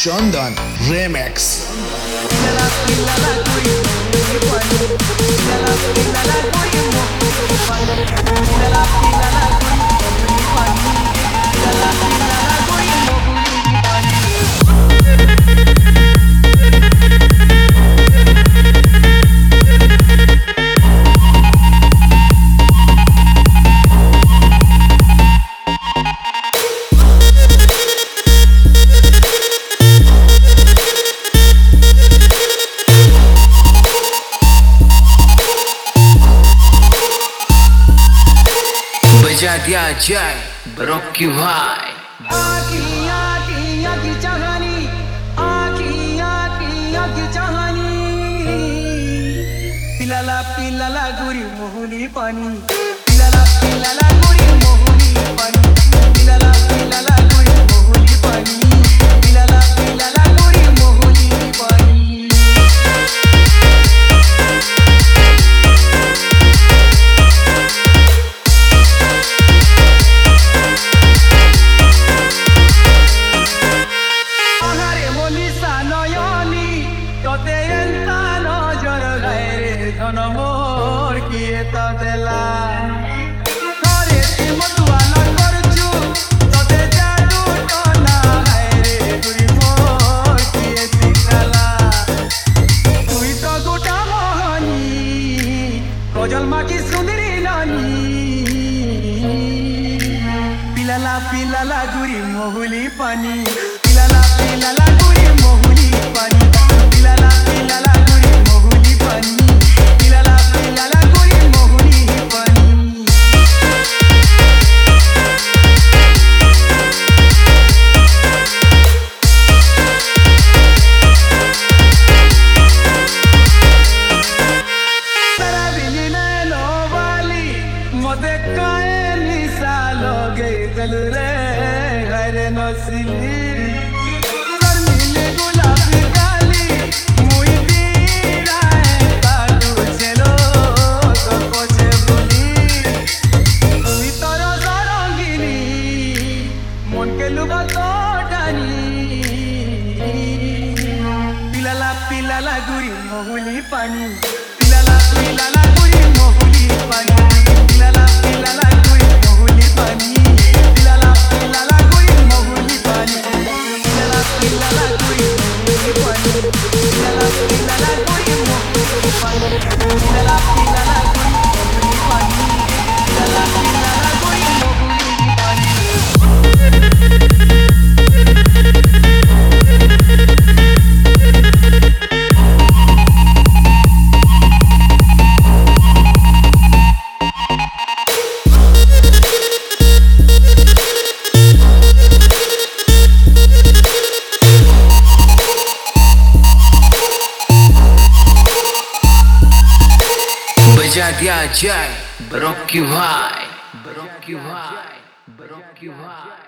Chandan Remix. बजा दिया जाए बरोकी भाई। आँखियाँ की चाहनी, आँखियाँ की चाहनी, पिलाला गुरी मोहनी पानी, पिलाला गुरी मोहनी पानी, पिलाला गुरी मोहनी पानी, पिलाला गुरी मोहनी पानी। मोर किए तदेला करे तिमतुआ न करछु तदे जादू टना है रे गुरी मोर किए सिकला तुई तो गोटा मोहनी गजल माटी सुंदरी नानी पिलाला गुरी मोहुली पानी पिलाला गुरी मोहुली पानी पिलाला गुरी मोहुली पानी पिलाला गुरी मोहुली पानी। तेरा बिली नैनो वाली मोदे काए निशा लोगे गल रे गैरे नसीली पिलाला गुरी मोहुली पानी पिलाला गुरी मोहुली पानी पिलाला गुरी मोहुली पानी पिलाला गुरी मोहुली पानी पिलाला गुरी मोहुली पानी पिलाला गुरी मोहुली पानी पिलाला गुरी मोहुली पानी पिलाला गुरी मोहुली पानी। बजा दिया जाए बरोकी भाई, बरोकी भाई, बरोकी भाई।